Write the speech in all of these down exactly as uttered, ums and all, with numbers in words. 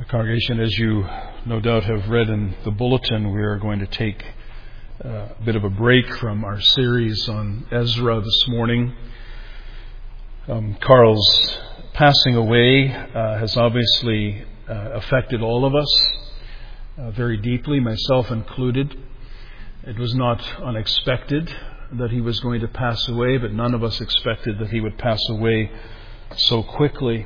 The congregation, as you no doubt have read in the bulletin, we are going to take a bit of a break from our series on Ezra this morning. Um, Carl's passing away uh, has obviously uh, affected all of us uh, very deeply, myself included. It was not unexpected that he was going to pass away, but none of us expected that he would pass away so quickly.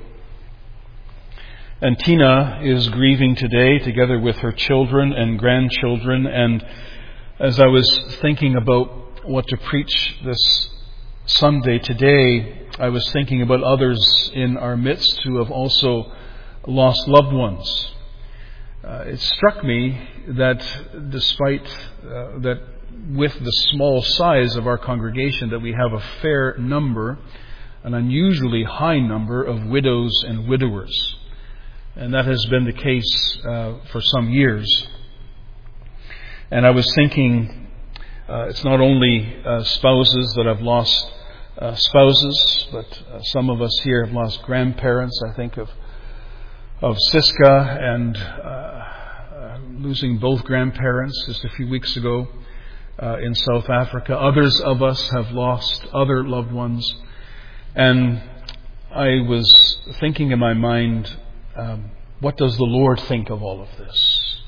And Tina is grieving today together with her children and grandchildren. And as I was thinking about what to preach this Sunday today, I was thinking about others in our midst who have also lost loved ones. Uh, it struck me that despite uh, that with the small size of our congregation, that we have a fair number, an unusually high number of widows and widowers. And that has been the case uh, for some years. And I was thinking, uh, it's not only uh, spouses that have lost uh, spouses, but uh, some of us here have lost grandparents. I think of of Siska and uh, uh, losing both grandparents just a few weeks ago uh, in South Africa. Others of us have lost other loved ones. And I was thinking in my mind, Um, what does the Lord think of all of this?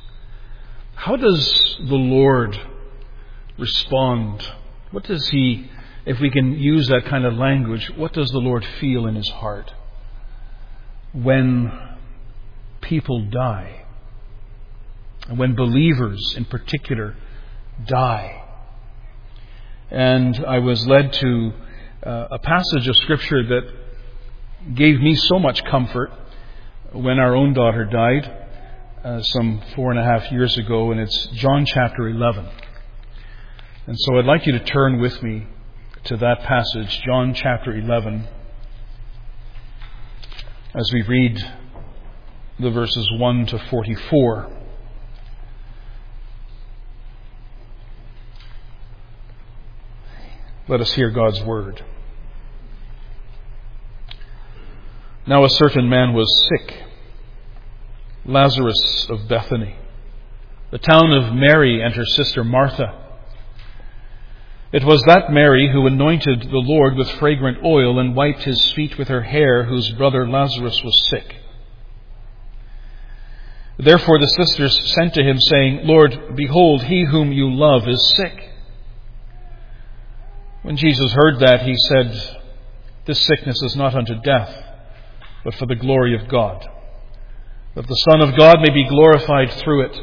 How does the Lord respond? What does He, if we can use that kind of language, what does the Lord feel in His heart when people die? And when believers in particular die? And I was led to uh, a passage of Scripture that gave me so much comfort when our own daughter died uh, some four and a half years ago, and it's John chapter eleven. And so I'd like you to turn with me to that passage, John chapter eleven, as we read the verses one to forty-four. Let us hear God's word. Now a certain man was sick, Lazarus of Bethany, the town of Mary and her sister Martha. It was that Mary who anointed the Lord with fragrant oil and wiped his feet with her hair, whose brother Lazarus was sick. Therefore the sisters sent to him, saying, Lord, behold, he whom you love is sick. When Jesus heard that, he said, This sickness is not unto death, but for the glory of God, that the Son of God may be glorified through it.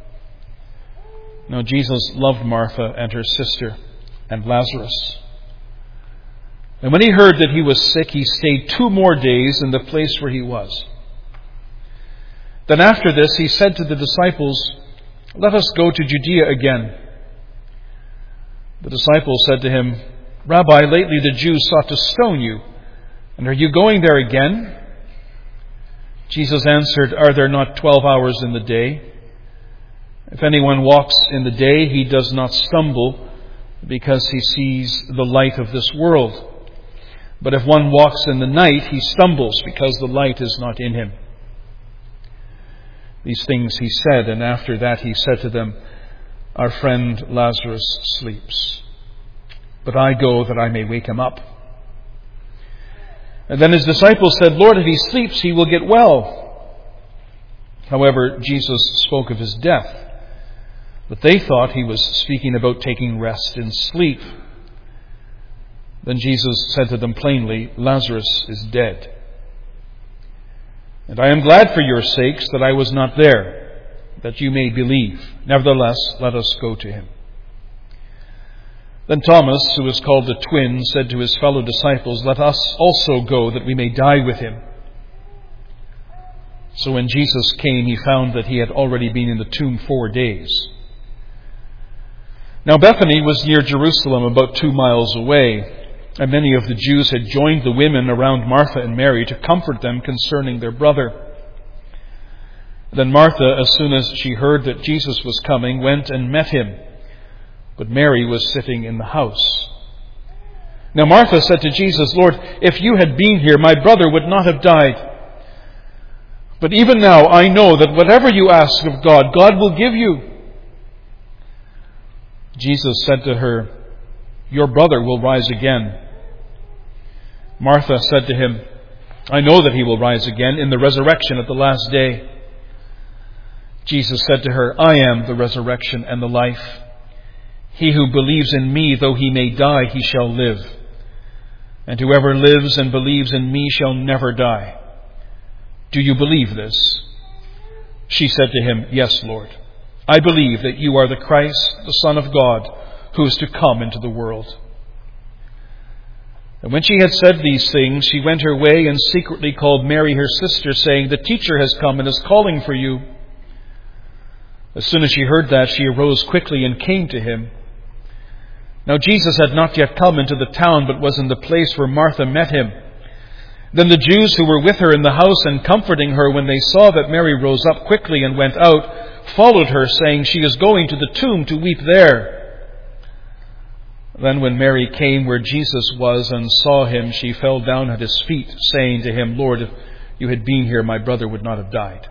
Now Jesus loved Martha and her sister and Lazarus. And when he heard that he was sick, he stayed two more days in the place where he was. Then after this he said to the disciples, Let us go to Judea again. The disciples said to him, Rabbi, lately the Jews sought to stone you, and are you going there again? Jesus answered, Are there not twelve hours in the day? If anyone walks in the day, he does not stumble, because he sees the light of this world. But if one walks in the night, he stumbles, because the light is not in him. These things he said, and after that he said to them, Our friend Lazarus sleeps, but I go that I may wake him up. And then his disciples said, Lord, if he sleeps, he will get well. However, Jesus spoke of his death, but they thought he was speaking about taking rest in sleep. Then Jesus said to them plainly, Lazarus is dead. And I am glad for your sakes that I was not there, that you may believe. Nevertheless, let us go to him. Then Thomas, who was called the twin, said to his fellow disciples, Let us also go, that we may die with him. So when Jesus came, he found that he had already been in the tomb four days. Now Bethany was near Jerusalem, about two miles away, and many of the Jews had joined the women around Martha and Mary to comfort them concerning their brother. Then Martha, as soon as she heard that Jesus was coming, went and met him. But Mary was sitting in the house. Now Martha said to Jesus, Lord, if you had been here, my brother would not have died. But even now I know that whatever you ask of God, God will give you." Jesus said to her, "Your brother will rise again." Martha said to him, "I know that he will rise again in the resurrection at the last day." Jesus said to her, "I am the resurrection and the life. He who believes in me, though he may die, he shall live. And whoever lives and believes in me shall never die. Do you believe this?" She said to him, "Yes, Lord. I believe that you are the Christ, the Son of God, who is to come into the world." And when she had said these things, she went her way and secretly called Mary her sister, saying, "The teacher has come and is calling for you." As soon as she heard that, she arose quickly and came to him. Now Jesus had not yet come into the town, but was in the place where Martha met him. Then the Jews who were with her in the house and comforting her, when they saw that Mary rose up quickly and went out, followed her, saying, "She is going to the tomb to weep there." Then when Mary came where Jesus was and saw him, she fell down at his feet, saying to him, "Lord, if you had been here, my brother would not have died."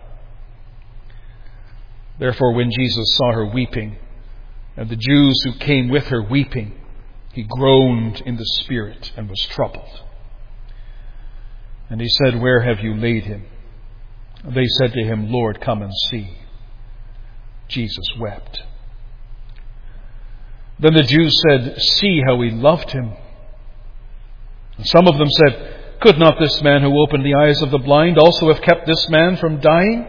Therefore, when Jesus saw her weeping, and the Jews who came with her weeping, he groaned in the spirit and was troubled. And he said, "Where have you laid him?" They said to him, "Lord, come and see." Jesus wept. Then the Jews said, "See how he loved him." And some of them said, "Could not this man who opened the eyes of the blind also have kept this man from dying?"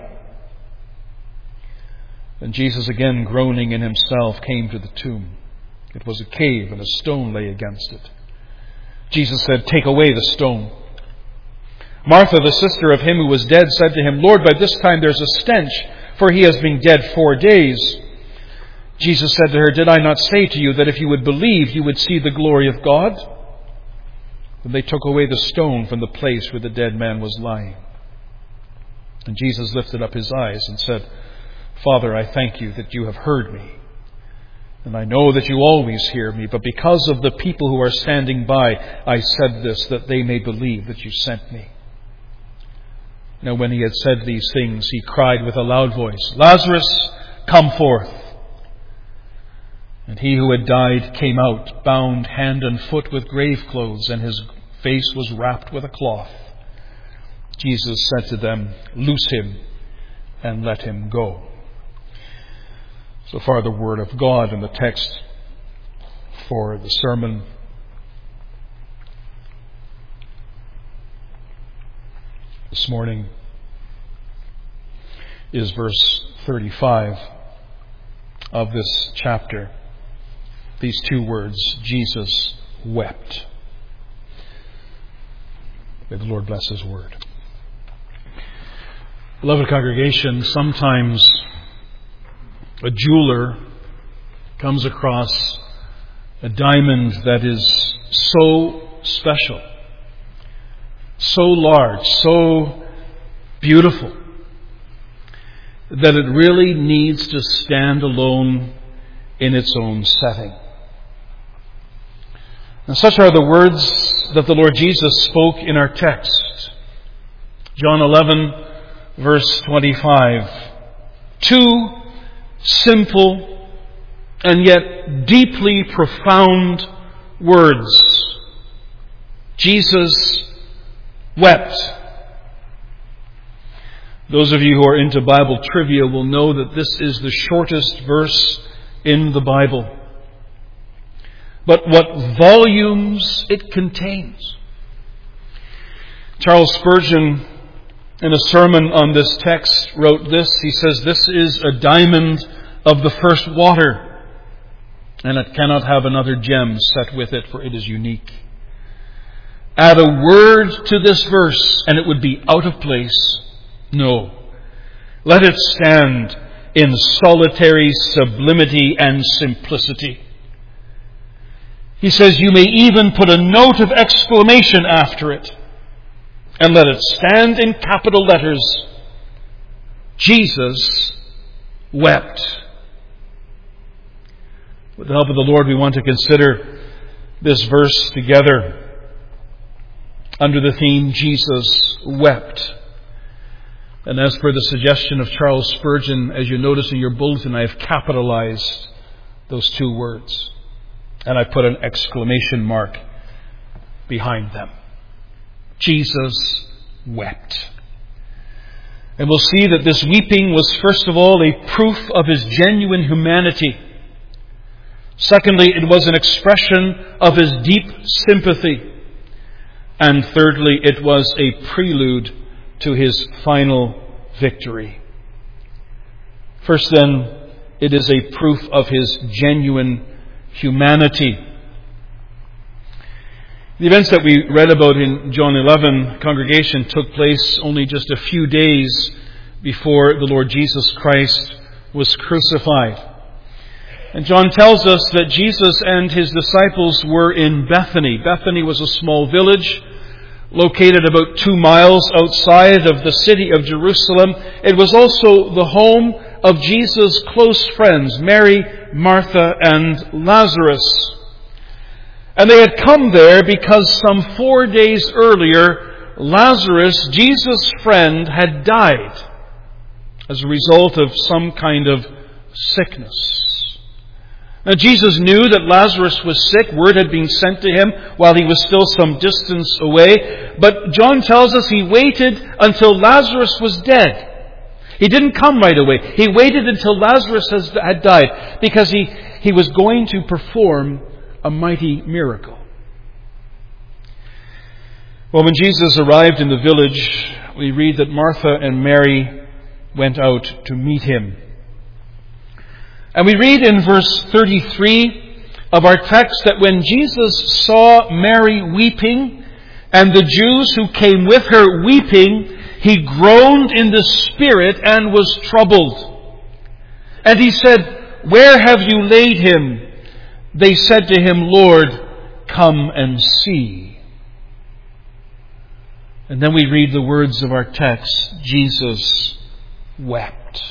Then Jesus, again groaning in himself, came to the tomb. It was a cave, and a stone lay against it. Jesus said, "Take away the stone." Martha, the sister of him who was dead, said to him, "Lord, by this time there's a stench, for he has been dead four days." Jesus said to her, "Did I not say to you that if you would believe, you would see the glory of God?" Then they took away the stone from the place where the dead man was lying. And Jesus lifted up his eyes and said, "Father, I thank you that you have heard me. And I know that you always hear me, but because of the people who are standing by, I said this, that they may believe that you sent me." Now when he had said these things, he cried with a loud voice, "Lazarus, come forth." And he who had died came out, bound hand and foot with grave clothes, and his face was wrapped with a cloth. Jesus said to them, "Loose him and let him go." So far the word of God, and the text for the sermon. This morning is verse thirty-five of this chapter. These two words, Jesus wept. May the Lord bless his word. Beloved congregation, sometimes a jeweler comes across a diamond that is so special, so large, so beautiful, that it really needs to stand alone in its own setting. And such are the words that the Lord Jesus spoke in our text. John eleven, verse twenty-five. Two simple and yet deeply profound words. Jesus wept. Those of you who are into Bible trivia will know that this is the shortest verse in the Bible. But what volumes it contains. Charles Spurgeon, in a sermon on this text, wrote this. He says, "This is a diamond of the first water, and it cannot have another gem set with it, for it is unique. Add a word to this verse, and it would be out of place. No, let it stand in solitary sublimity and simplicity." He says, "You may even put a note of exclamation after it, and let it stand in capital letters. Jesus wept." With the help of the Lord, we want to consider this verse together under the theme, Jesus wept. And as per the suggestion of Charles Spurgeon, as you notice in your bulletin, I have capitalized those two words. And I put an exclamation mark behind them. Jesus wept. And we'll see that this weeping was first of all a proof of his genuine humanity. Secondly, it was an expression of his deep sympathy. And thirdly, it was a prelude to his final victory. First then, it is a proof of his genuine humanity. The events that we read about in John eleven, congregation, took place only just a few days before the Lord Jesus Christ was crucified. And John tells us that Jesus and his disciples were in Bethany. Bethany was a small village located about two miles outside of the city of Jerusalem. It was also the home of Jesus' close friends, Mary, Martha, and Lazarus. And they had come there because some four days earlier, Lazarus, Jesus' friend, had died as a result of some kind of sickness. Now, Jesus knew that Lazarus was sick. Word had been sent to him while he was still some distance away. But John tells us he waited until Lazarus was dead. He didn't come right away. He waited until Lazarus has, had died because he, he was going to perform a mighty miracle. Well, when Jesus arrived in the village, we read that Martha and Mary went out to meet him. And we read in verse thirty-three of our text that when Jesus saw Mary weeping and the Jews who came with her weeping, he groaned in the spirit and was troubled. And he said, "Where have you laid him?" They said to him, "Lord, come and see." And then we read the words of our text, Jesus wept.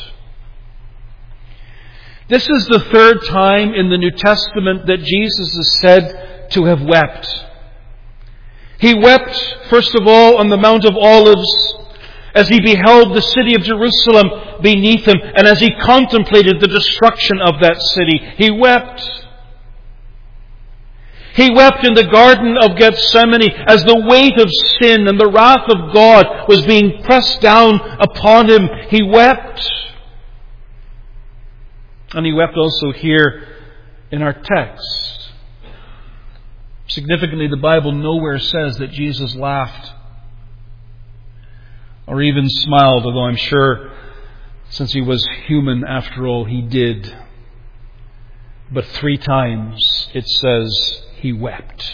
This is the third time in the New Testament that Jesus is said to have wept. He wept, first of all, on the Mount of Olives, as he beheld the city of Jerusalem beneath him, and as he contemplated the destruction of that city. He wept. He wept in the Garden of Gethsemane as the weight of sin and the wrath of God was being pressed down upon him. He wept. And he wept also here in our text. Significantly, the Bible nowhere says that Jesus laughed or even smiled, although I'm sure since he was human after all, he did. But three times it says he wept.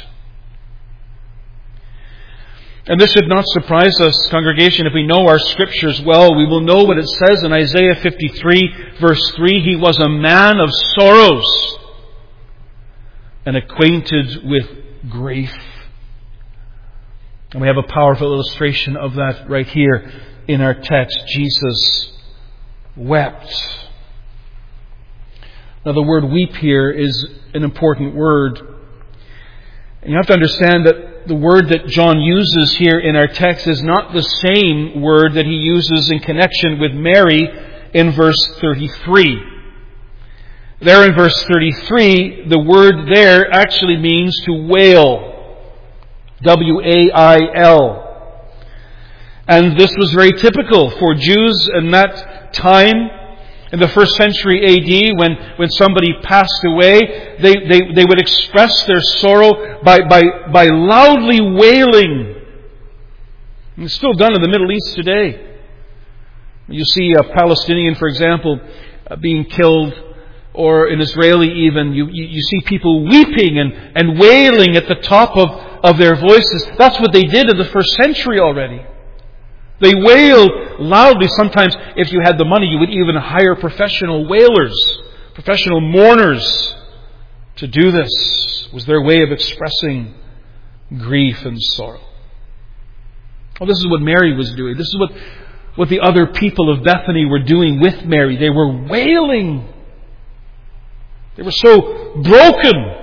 And this should not surprise us, congregation. If we know our Scriptures well, we will know what it says in Isaiah fifty-three, verse three. He was a man of sorrows and acquainted with grief. And we have a powerful illustration of that right here in our text. Jesus wept. Now, the word weep here is an important word. And you have to understand that the word that John uses here in our text is not the same word that he uses in connection with Mary in verse thirty-three. There in verse thirty-three, the word there actually means to wail. W A I L. And this was very typical for Jews in that time. In the first century A D, when, when somebody passed away, they, they, they would express their sorrow by, by, by loudly wailing. And it's still done in the Middle East today. You see a Palestinian, for example, uh, being killed, or an Israeli even. You, you, you see people weeping and, and wailing at the top of, of their voices. That's what they did in the first century already. They wailed loudly. Sometimes, if you had the money, you would even hire professional wailers, professional mourners to do this. It was their way of expressing grief and sorrow. Well, this is what Mary was doing. This is what, what the other people of Bethany were doing with Mary. They were wailing. They were so broken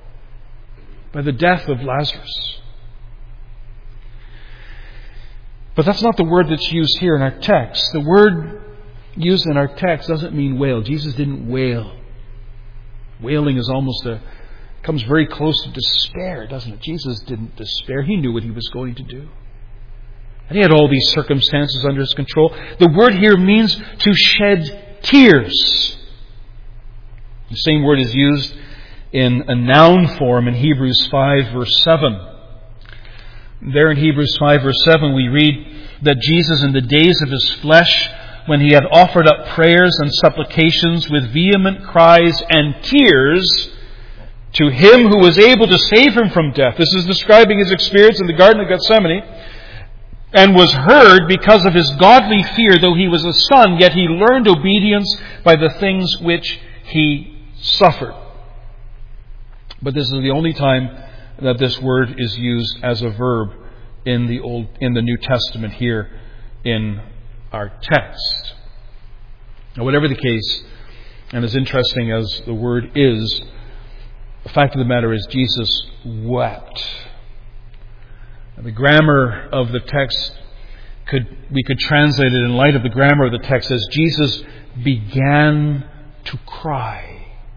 by the death of Lazarus. But that's not the word that's used here in our text. The word used in our text doesn't mean wail. Jesus didn't wail. Wailing is almost a, comes very close to despair, doesn't it? Jesus didn't despair. He knew what he was going to do. And he had all these circumstances under his control. The word here means to shed tears. The same word is used in a noun form in Hebrews five verse seven. There in Hebrews five verse seven we read that Jesus in the days of his flesh, when he had offered up prayers and supplications with vehement cries and tears to him who was able to save him from death. This is describing his experience in the Garden of Gethsemane. And was heard because of his godly fear, though he was a son, yet he learned obedience by the things which he suffered. But this is the only time that this word is used as a verb in the Old, in the New Testament here in our text. Now, whatever the case, and as interesting as the word is, the fact of the matter is Jesus wept. And the grammar of the text, could we could translate it in light of the grammar of the text as Jesus began to cry.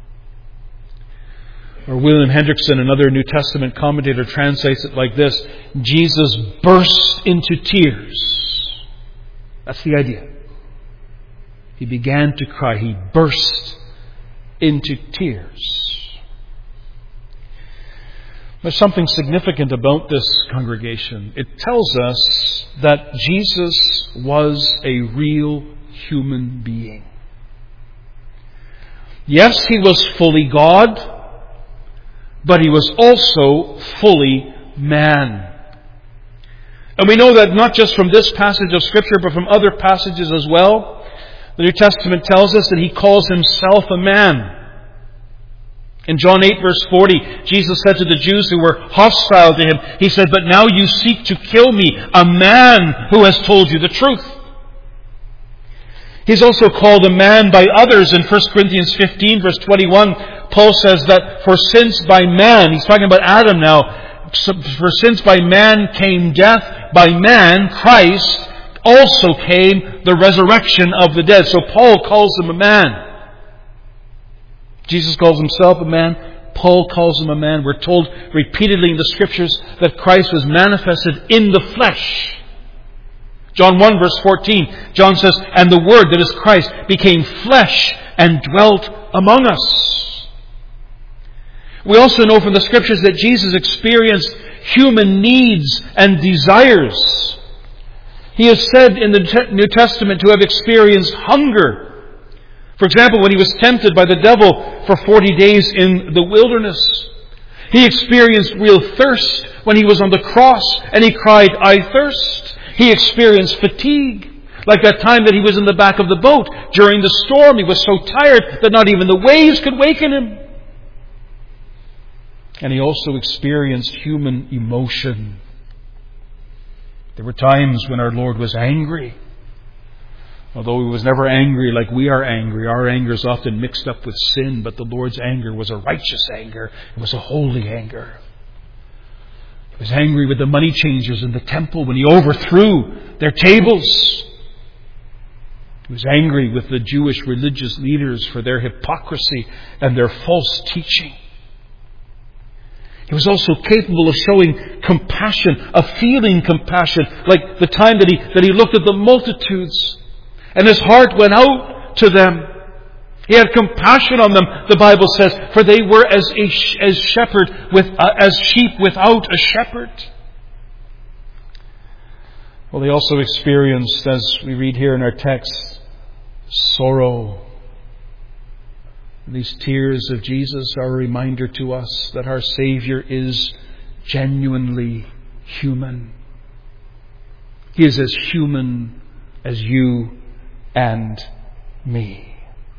Or William Hendrickson, another New Testament commentator, translates it like this: Jesus burst into tears. That's the idea. He began to cry. He burst into tears. There's something significant about this congregation. It tells us that Jesus was a real human being. Yes, he was fully God, but he was also fully man. And we know that not just from this passage of Scripture, but from other passages as well. The New Testament tells us that he calls himself a man. In John eight verse forty, Jesus said to the Jews who were hostile to him, he said, "But now you seek to kill me, a man who has told you the truth." He's also called a man by others. In First Corinthians fifteen verse twenty-one, Paul says that for since by man, he's talking about Adam now, for since by man came death, by man, Christ, also came the resurrection of the dead. So Paul calls him a man. Jesus calls himself a man. Paul calls him a man. We're told repeatedly in the Scriptures that Christ was manifested in the flesh. John one verse fourteen, John says, "And the Word," that is Christ, "became flesh and dwelt among us." We also know from the Scriptures that Jesus experienced human needs and desires. He is said in the New Testament to have experienced hunger. For example, when he was tempted by the devil for forty days in the wilderness. He experienced real thirst when he was on the cross and he cried, "I thirst." He experienced fatigue, like that time that he was in the back of the boat during the storm. He was so tired that not even the waves could waken him. And he also experienced human emotion. There were times when our Lord was angry. Although he was never angry like we are angry. Our anger is often mixed up with sin, but the Lord's anger was a righteous anger. It was a holy anger. He was angry with the money changers in the temple when he overthrew their tables. He was angry with the Jewish religious leaders for their hypocrisy and their false teaching. He was also capable of showing compassion, of feeling compassion, like the time that he, that he looked at the multitudes. And his heart went out to them. He had compassion on them, the Bible says, for they were as a, as shepherd with uh, as sheep without a shepherd. Well, they also experienced, as we read here in our text, sorrow. These tears of Jesus are a reminder to us that our Savior is genuinely human. He is as human as you and me.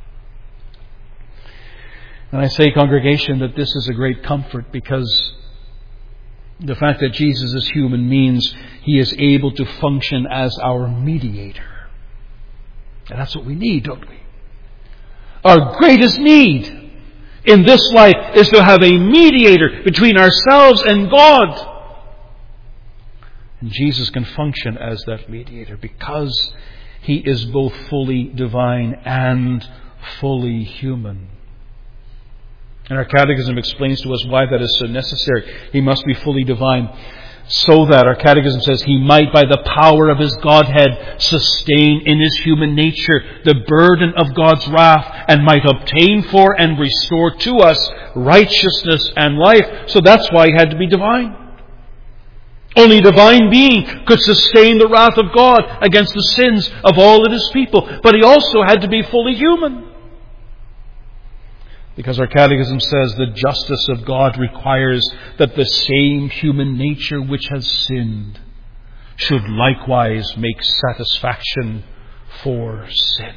And I say, congregation, that this is a great comfort, because the fact that Jesus is human means he is able to function as our mediator. And that's what we need, don't we? Our greatest need in this life is to have a mediator between ourselves and God. And Jesus can function as that mediator because He is both fully divine and fully human. And our Catechism explains to us why that is so necessary. He must be fully divine so that, our Catechism says, He might by the power of His Godhead sustain in His human nature the burden of God's wrath and might obtain for and restore to us righteousness and life. So that's why He had to be divine. Only a divine being could sustain the wrath of God against the sins of all of His people. But He also had to be fully human. Because our Catechism says the justice of God requires that the same human nature which has sinned should likewise make satisfaction for sin.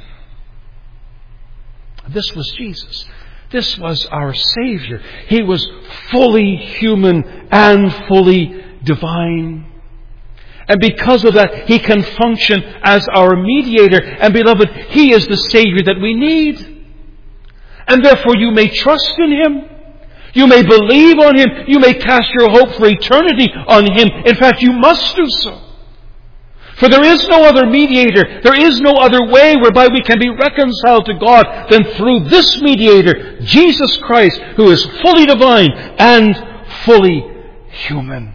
This was Jesus. This was our Savior. He was fully human and fully divine. And because of that, He can function as our mediator. And beloved, He is the Savior that we need. And therefore you may trust in Him. You may believe on Him. You may cast your hope for eternity on Him. In fact, you must do so. For there is no other mediator. There is no other way whereby we can be reconciled to God than through this mediator, Jesus Christ, who is fully divine and fully human.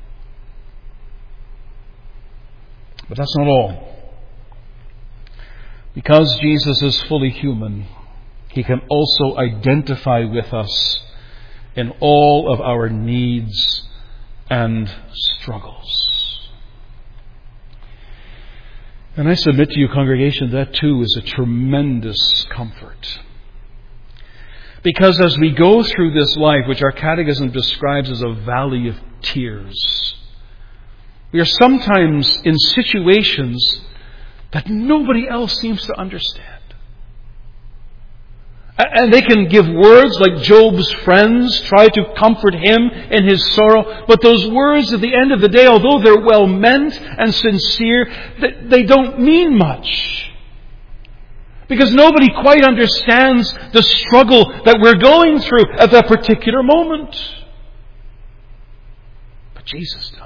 But that's not all. Because Jesus is fully human, He can also identify with us in all of our needs and struggles. And I submit to you, congregation, that too is a tremendous comfort. Because as we go through this life, which our Catechism describes as a valley of tears, we are sometimes in situations that nobody else seems to understand. And they can give words like Job's friends try to comfort him in his sorrow. But those words at the end of the day, although they're well meant and sincere, they don't mean much. Because nobody quite understands the struggle that we're going through at that particular moment. But Jesus does.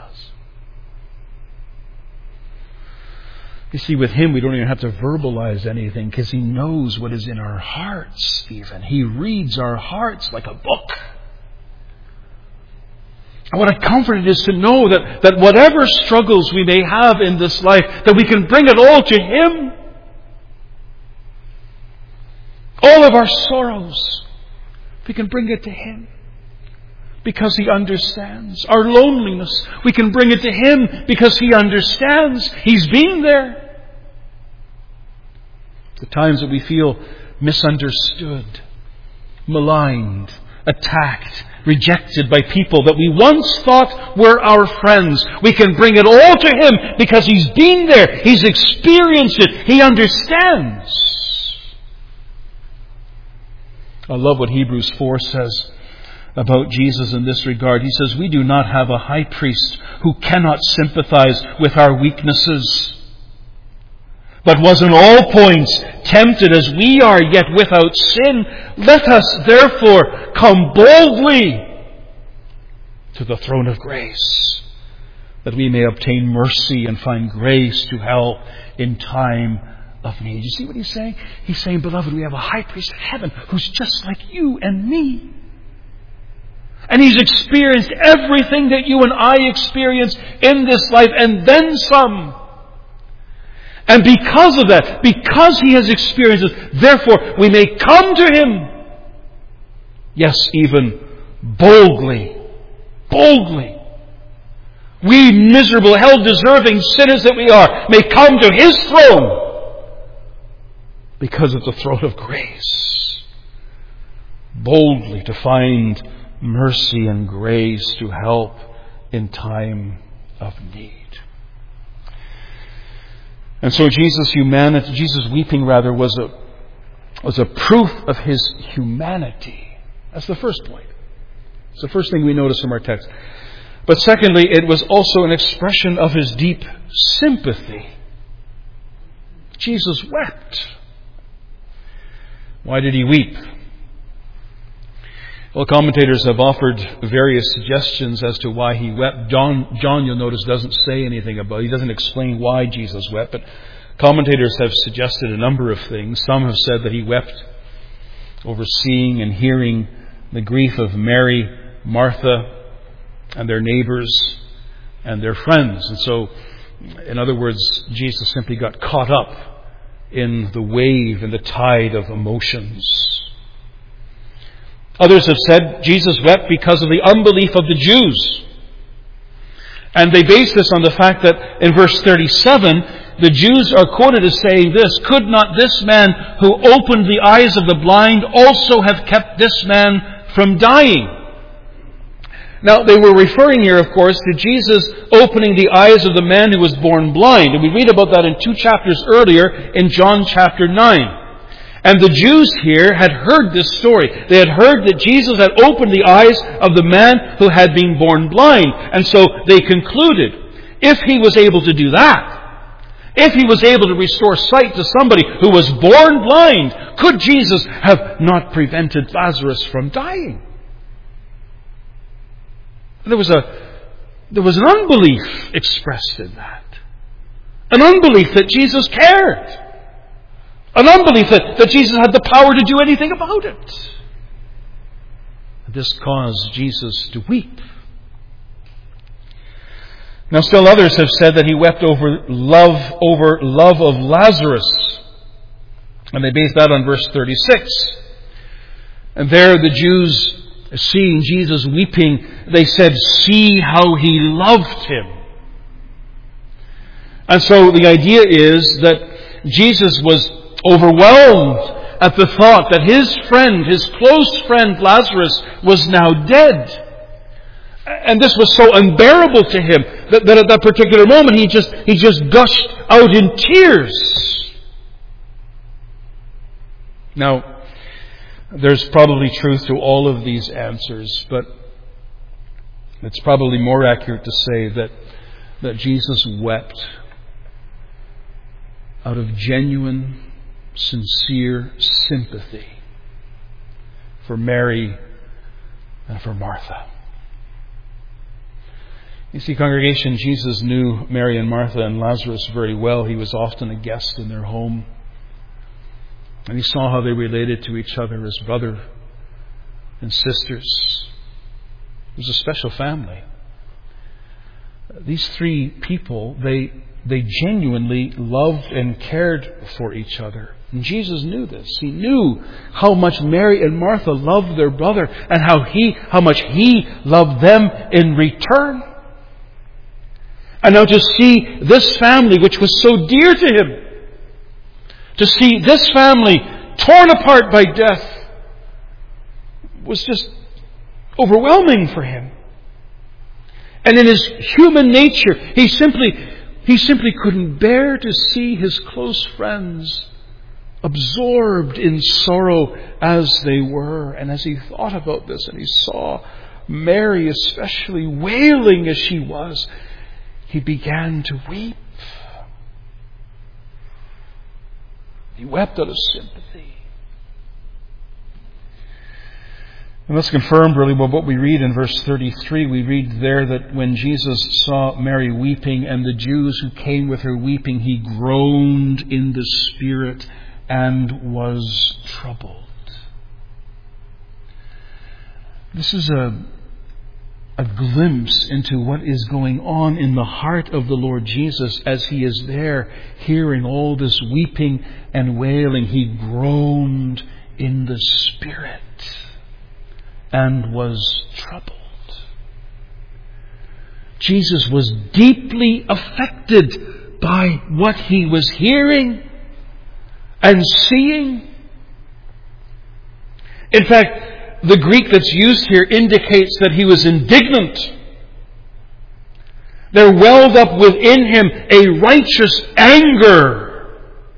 You see, with Him, we don't even have to verbalize anything because He knows what is in our hearts, even. He reads our hearts like a book. And what a comfort it is to know that, that whatever struggles we may have in this life, that we can bring it all to Him. All of our sorrows, we can bring it to Him. Because He understands. Our loneliness, we can bring it to Him because He understands. He's been there. The times that we feel misunderstood, maligned, attacked, rejected by people that we once thought were our friends, we can bring it all to Him because He's been there. He's experienced it. He understands. I love what Hebrews four says about Jesus in this regard. He says, we do not have a high priest who cannot sympathize with our weaknesses, but was in all points tempted as we are, yet without sin. Let us therefore come boldly to the throne of grace, that we may obtain mercy and find grace to help in time of need. You see what he's saying? He's saying, beloved, we have a high priest of heaven who's just like you and me. And He's experienced everything that you and I experience in this life, and then some. And because of that, because He has experienced it, therefore we may come to Him. Yes, even boldly. Boldly. We miserable, hell-deserving sinners that we are may come to His throne because of the throne of grace. Boldly to find mercy and grace to help in time of need. And so Jesus' humanity, Jesus weeping rather, was a was a proof of His humanity. That's the first point. It's the first thing we notice from our text. But secondly, it was also an expression of His deep sympathy. Jesus wept. Why did He weep? Well, commentators have offered various suggestions as to why he wept. John, John, you'll notice, doesn't say anything about it. He doesn't explain why Jesus wept, but commentators have suggested a number of things. Some have said that he wept over seeing and hearing the grief of Mary, Martha, and their neighbors and their friends. And so, in other words, Jesus simply got caught up in the wave and the tide of emotions. Others have said Jesus wept because of the unbelief of the Jews. And they base this on the fact that in verse thirty-seven, the Jews are quoted as saying this, "Could not this man who opened the eyes of the blind also have kept this man from dying?" Now, they were referring here, of course, to Jesus opening the eyes of the man who was born blind. And we read about that in two chapters earlier in John chapter nine. And the Jews here had heard this story. They had heard that Jesus had opened the eyes of the man who had been born blind. And so they concluded, if he was able to do that, if he was able to restore sight to somebody who was born blind, could Jesus have not prevented Lazarus from dying? There was a, there was an unbelief expressed in that. An unbelief that Jesus cared. An unbelief that, that Jesus had the power to do anything about it. This caused Jesus to weep. Now, still others have said that he wept over love, over love of Lazarus. And they base that on verse thirty-six. And there the Jews, seeing Jesus weeping, they said, "See how he loved him." And so the idea is that Jesus was overwhelmed at the thought that his friend, his close friend Lazarus, was now dead. And this was so unbearable to him that, that at that particular moment he just, he just gushed out in tears. Now, there's probably truth to all of these answers, but it's probably more accurate to say that, that Jesus wept out of genuine, sincere sympathy for Mary and for Martha. You see, congregation, Jesus knew Mary and Martha and Lazarus very well. He was often a guest in their home. And he saw how they related to each other as brother and sisters. It was a special family. These three people, they they genuinely loved and cared for each other. And Jesus knew this. He knew how much Mary and Martha loved their brother and how he, how much he loved them in return. And now to see this family, which was so dear to him, to see this family torn apart by death, was just overwhelming for him. And in his human nature, he simply, he simply couldn't bear to see his close friends absorbed in sorrow as they were. And as he thought about this and he saw Mary especially wailing as she was, he began to weep. He wept out of sympathy. And that's confirmed really by what we read in verse thirty-three. We read there that when Jesus saw Mary weeping and the Jews who came with her weeping, he groaned in the spirit and was troubled. This is a, a glimpse into what is going on in the heart of the Lord Jesus as he is there hearing all this weeping and wailing. He groaned in the spirit and was troubled. Jesus was deeply affected by what he was hearing and seeing. In fact, the Greek that's used here indicates that he was indignant. There welled up within him a righteous anger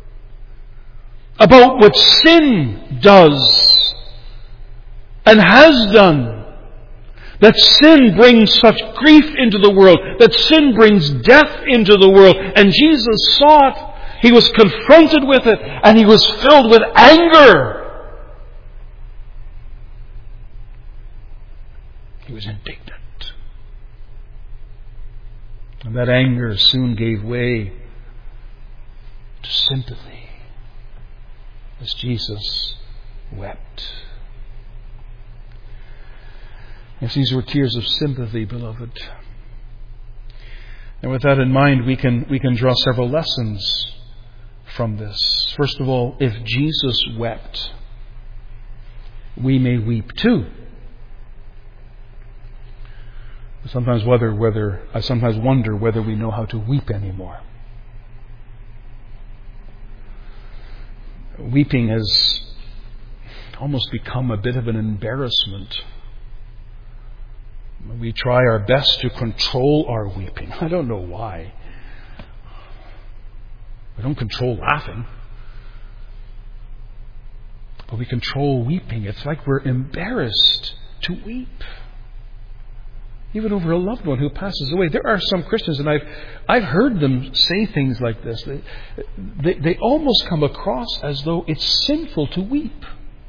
about what sin does and has done. That sin brings such grief into the world. That sin brings death into the world. And Jesus saw it. He was confronted with it. And he was filled with anger. was indignant. And that anger soon gave way to sympathy as Jesus wept. Yes, these were tears of sympathy, beloved. And with that in mind, we can we can draw several lessons from this. First of all, if Jesus wept, we may weep too. Sometimes whether whether I sometimes wonder whether we know how to weep anymore. Weeping has almost become a bit of an embarrassment. We try our best to control our weeping. I don't know why. We don't control laughing, but we control weeping. It's like we're embarrassed to weep. Even over a loved one who passes away. There are some Christians, and I've I've heard them say things like this. They, they, they almost come across as though it's sinful to weep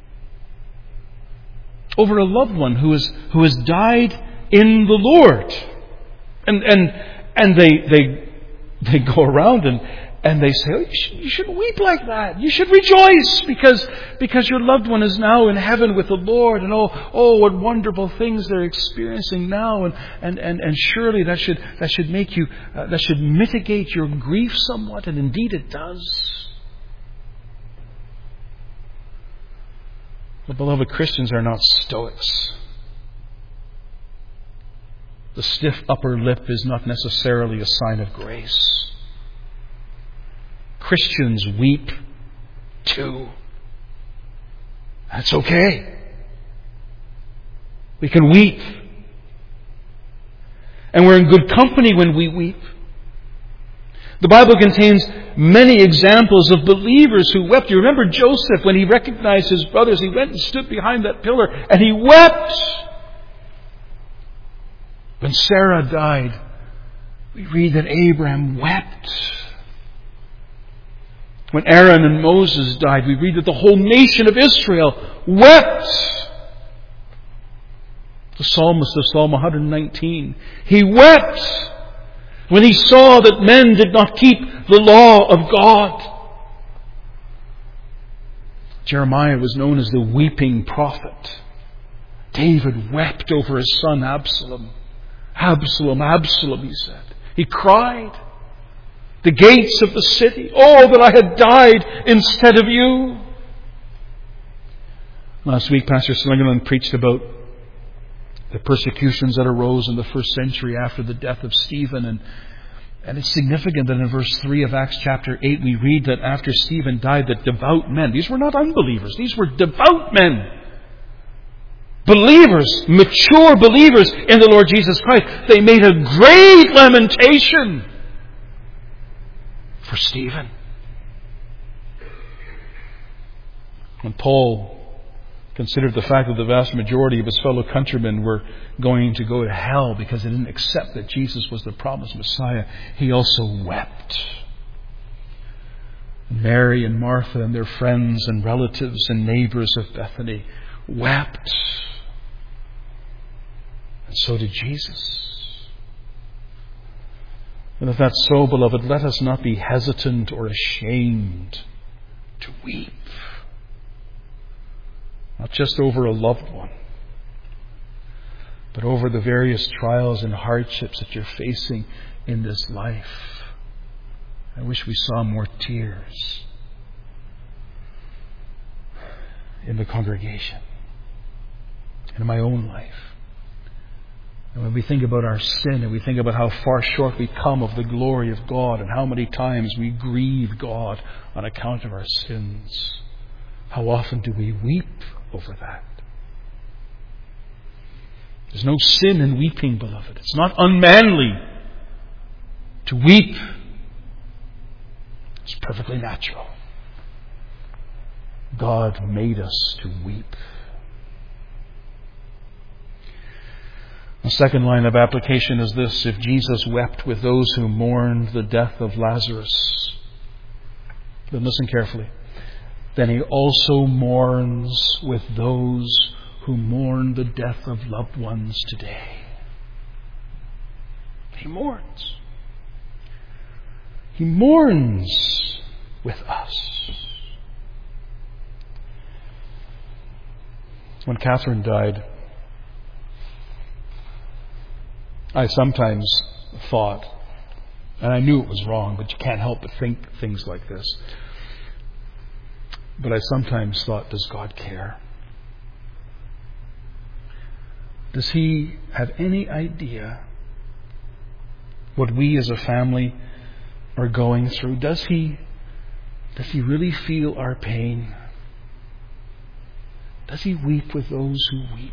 over a loved one who is who has died in the Lord. And and and they they they go around and And they say, oh, you, should, you shouldn't weep like that. You should rejoice because because your loved one is now in heaven with the Lord. And oh, oh, what wonderful things they're experiencing now. And and, and, and surely that should that should make you uh, that should mitigate your grief somewhat. And indeed it does. But beloved, Christians are not Stoics. The stiff upper lip is not necessarily a sign of grace. Christians weep too. That's okay. We can weep. And we're in good company when we weep. The Bible contains many examples of believers who wept. You remember Joseph, when he recognized his brothers, he went and stood behind that pillar and he wept. When Sarah died, we read that Abraham wept. When Aaron and Moses died, we read that the whole nation of Israel wept. The psalmist of Psalm one nineteen, he wept when he saw that men did not keep the law of God. Jeremiah was known as the weeping prophet. David wept over his son Absalom. Absalom, Absalom, he said. He cried. The gates of the city. Oh, that I had died instead of you. Last week, Pastor Slingerland preached about the persecutions that arose in the first century after the death of Stephen. And, and it's significant that in verse three of Acts chapter eight, we read that after Stephen died, that devout men, these were not unbelievers, these were devout men, believers, mature believers in the Lord Jesus Christ, they made a great lamentation for Stephen. When Paul considered the fact that the vast majority of his fellow countrymen were going to go to hell because they didn't accept that Jesus was the promised Messiah, he also wept. Mary and Martha and their friends and relatives and neighbors of Bethany wept. And so did Jesus. And if that's so, beloved, let us not be hesitant or ashamed to weep. Not just over a loved one, but over the various trials and hardships that you're facing in this life. I wish we saw more tears in the congregation and in my own life. And when we think about our sin and we think about how far short we come of the glory of God and how many times we grieve God on account of our sins, how often do we weep over that? There's no sin in weeping, beloved. It's not unmanly to weep. It's perfectly natural. God made us to weep. The second line of application is this: if Jesus wept with those who mourned the death of Lazarus, then listen carefully, then he also mourns with those who mourn the death of loved ones today. He mourns. He mourns with us. When Catherine died, I sometimes thought, and I knew it was wrong, but you can't help but think things like this. But I sometimes thought, does God care? Does He have any idea what we as a family are going through? Does He, does He really feel our pain? Does He weep with those who weep?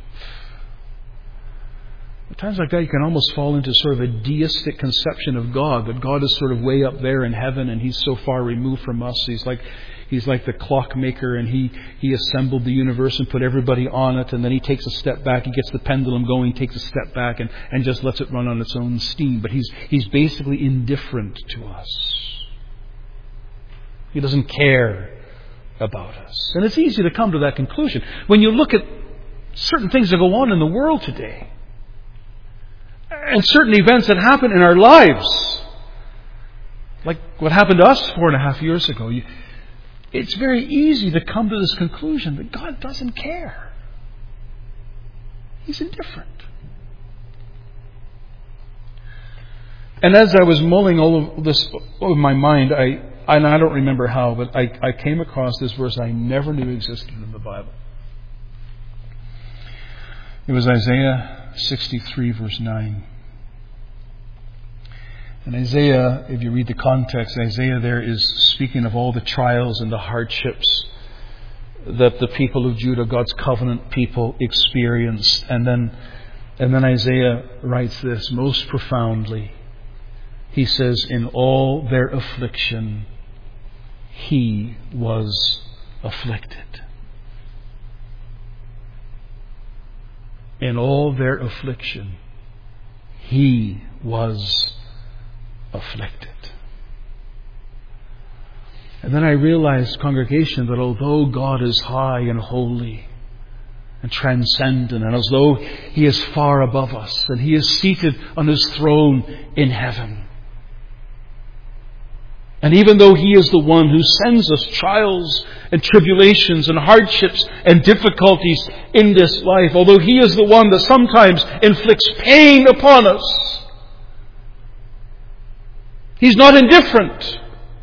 At times like that, you can almost fall into sort of a deistic conception of God, that God is sort of way up there in heaven and He's so far removed from us. He's like He's like the clockmaker, and he, he assembled the universe and put everybody on it, and then He takes a step back, He gets the pendulum going, takes a step back and, and just lets it run on its own steam. But He's He's basically indifferent to us. He doesn't care about us. And it's easy to come to that conclusion when you look at certain things that go on in the world today, and certain events that happen in our lives, like what happened to us four and a half years ago. You, it's very easy to come to this conclusion that God doesn't care. He's indifferent. And as I was mulling all of this over my mind, I and I don't remember how, but I, I came across this verse I never knew existed in the Bible. It was Isaiah sixty-three, verse nine. And Isaiah, if you read the context, Isaiah there is speaking of all the trials and the hardships that the people of Judah, God's covenant people, experienced. And then, and then Isaiah writes this most profoundly. He says, in all their affliction, He was afflicted. In all their affliction, He was afflicted. And then I realized, congregation, that although God is high and holy and transcendent, and as though He is far above us, and He is seated on His throne in heaven, and even though He is the one who sends us trials and tribulations and hardships and difficulties in this life, although He is the one that sometimes inflicts pain upon us, He's not indifferent.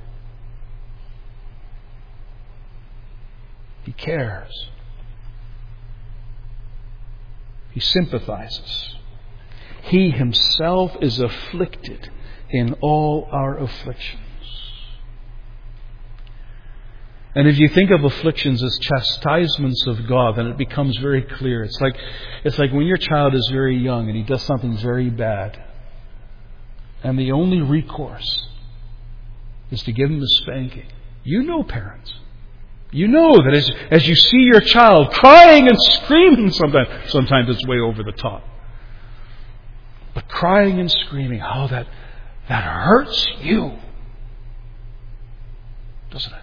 He cares. He sympathizes. He Himself is afflicted in all our afflictions. And if you think of afflictions as chastisements of God, then it becomes very clear. It's like, it's like when your child is very young and he does something very bad, and the only recourse is to give him a spanking. You know, parents. You know that as, as you see your child crying and screaming, sometimes, sometimes it's way over the top. But crying and screaming, how that, that hurts you. Doesn't it?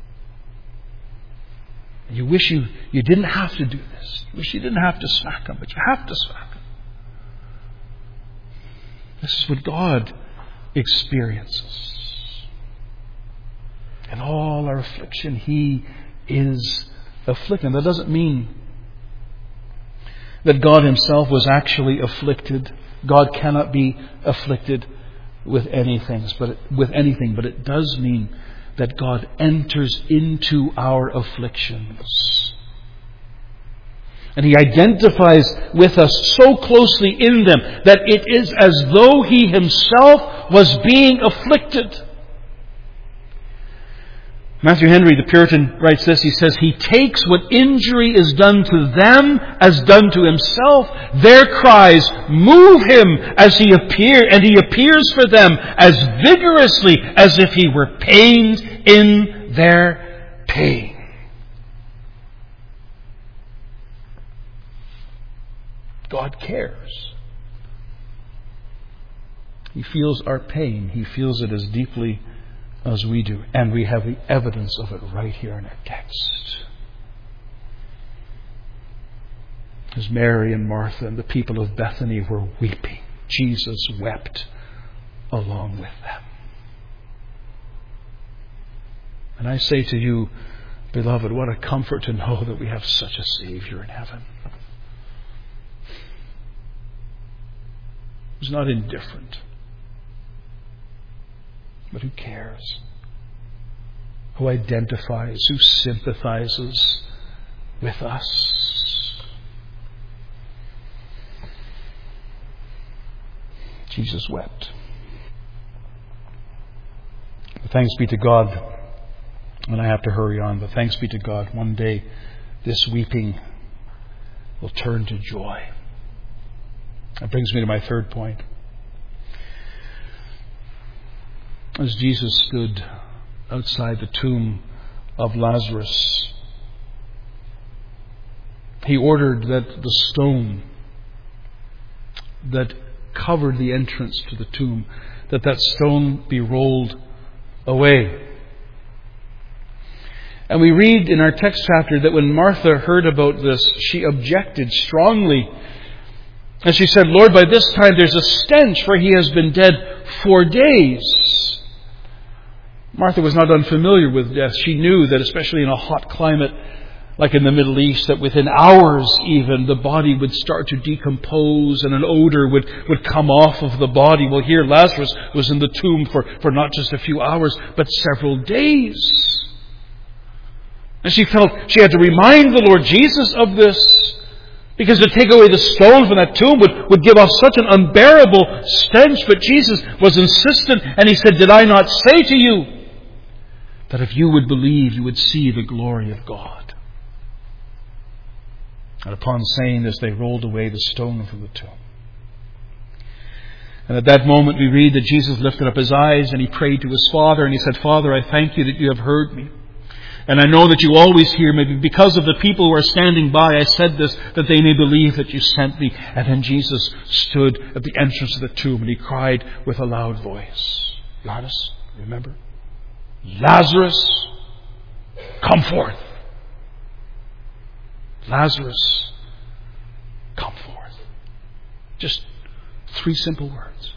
You wish you, you didn't have to do this. You wish you didn't have to smack him, but you have to smack him. This is what God experiences. In all our affliction, He is afflicted. That doesn't mean that God Himself was actually afflicted. God cannot be afflicted with anything, but it, with anything, but it does mean that God enters into our afflictions. And He identifies with us so closely in them that it is as though He Himself was being afflicted. Matthew Henry, the Puritan, writes this. He says, He takes what injury is done to them as done to Himself. Their cries move Him as He appear, and He appears for them as vigorously as if He were pained in their pain. God cares. He feels our pain. He feels it as deeply as we do. And we have the evidence of it right here in our text. As Mary and Martha and the people of Bethany were weeping, Jesus wept along with them. And I say to you, beloved, what a comfort to know that we have such a Savior in heaven, who's not indifferent, but who cares, who identifies, who sympathizes with us. Jesus wept. But thanks be to God, and I have to hurry on, but thanks be to God, one day this weeping will turn to joy. That brings me to my third point. As Jesus stood outside the tomb of Lazarus, He ordered that the stone that covered the entrance to the tomb, that that stone be rolled away. And we read in our text chapter that when Martha heard about this, she objected strongly. And she said, Lord, by this time there's a stench, for he has been dead four days. Martha was not unfamiliar with death. She knew that, especially in a hot climate like in the Middle East, that within hours even the body would start to decompose and an odor would, would come off of the body. Well, here Lazarus was in the tomb for, for not just a few hours, but several days. And she felt she had to remind the Lord Jesus of this, because to take away the stone from that tomb would, would give off such an unbearable stench. But Jesus was insistent, and He said, did I not say to you that if you would believe, you would see the glory of God? And upon saying this, they rolled away the stone from the tomb. And at that moment we read that Jesus lifted up His eyes and He prayed to His Father, and He said, Father, I thank You that You have heard me. And I know that You always hear me. Because of the people who are standing by, I said this, that they may believe that You sent Me. And then Jesus stood at the entrance of the tomb and He cried with a loud voice. Johannes, remember? Lazarus, come forth. Lazarus, come forth. Just three simple words.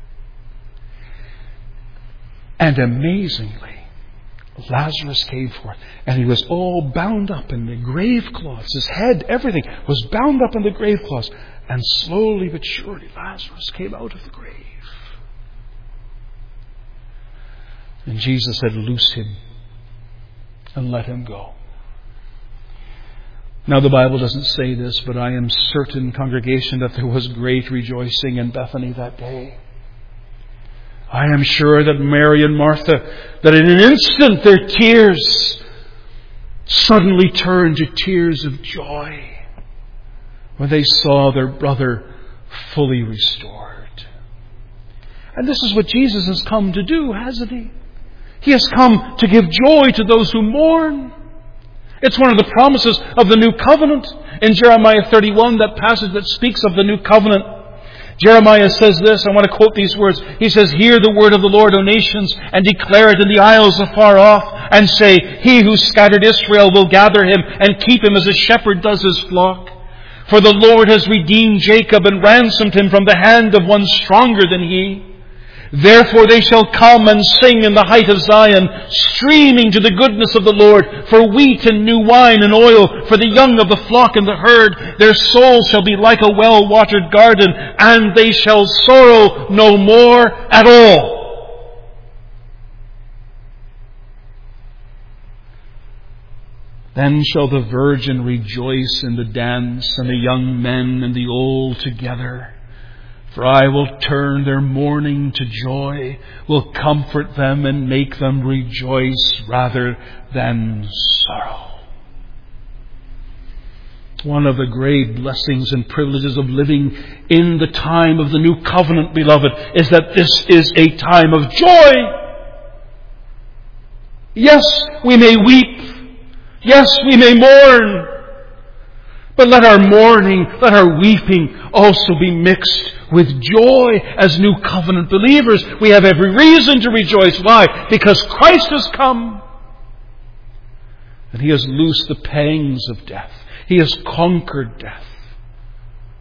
And amazingly, Lazarus came forth, and he was all bound up in the grave cloths. His head, everything was bound up in the grave cloths. And slowly but surely, Lazarus came out of the grave. And Jesus said, loose him and let him go. Now, the Bible doesn't say this, but I am certain, congregation, that there was great rejoicing in Bethany that day. I am sure that Mary and Martha, that in an instant their tears suddenly turned to tears of joy when they saw their brother fully restored. And this is what Jesus has come to do, hasn't He? He has come to give joy to those who mourn. It's one of the promises of the New Covenant. In Jeremiah thirty-one, that passage that speaks of the New Covenant, Jeremiah says this, I want to quote these words. He says, hear the word of the Lord, O nations, and declare it in the isles afar off, and say, He who scattered Israel will gather him and keep him as a shepherd does his flock. For the Lord has redeemed Jacob and ransomed him from the hand of one stronger than he. Therefore they shall come and sing in the height of Zion, streaming to the goodness of the Lord, for wheat and new wine and oil, for the young of the flock and the herd. Their souls shall be like a well-watered garden, and they shall sorrow no more at all. Then shall the virgin rejoice in the dance, and the young men and the old together. For I will turn their mourning to joy, will comfort them and make them rejoice rather than sorrow. One of the great blessings and privileges of living in the time of the New Covenant, beloved, is that this is a time of joy. Yes, we may weep. Yes, we may mourn. But let our mourning, let our weeping also be mixed with joy as New Covenant believers. We have every reason to rejoice. Why? Because Christ has come. And He has loosed the pangs of death. He has conquered death.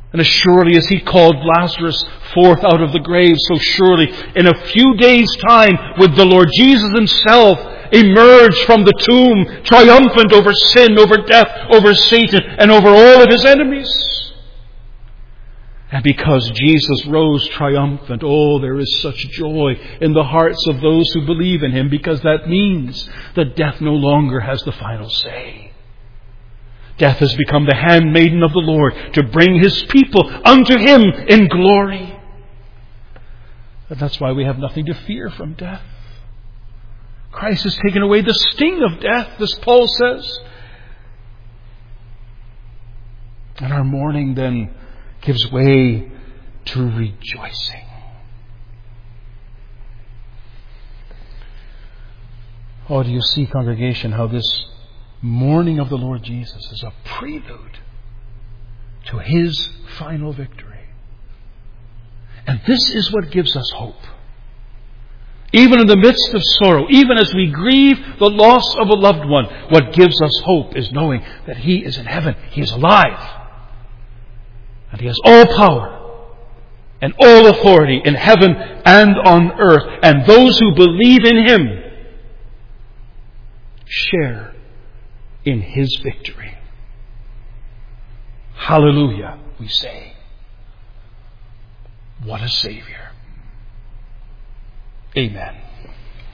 And as surely as He called Lazarus forth out of the grave, so surely in a few days' time would the Lord Jesus Himself emerge from the tomb, triumphant over sin, over death, over Satan, and over all of His enemies. And because Jesus rose triumphant, oh, there is such joy in the hearts of those who believe in Him, because that means that death no longer has the final say. Death has become the handmaiden of the Lord to bring His people unto Him in glory. And that's why we have nothing to fear from death. Christ has taken away the sting of death, as Paul says. And our mourning then gives way to rejoicing. Oh, do you see, congregation, how this mourning of the Lord Jesus is a prelude to His final victory. And this is what gives us hope. Even in the midst of sorrow, even as we grieve the loss of a loved one, what gives us hope is knowing that He is in heaven. He is alive. And He has all power and all authority in heaven and on earth. And those who believe in Him share in His victory. Hallelujah, we say. What a Savior. Amen.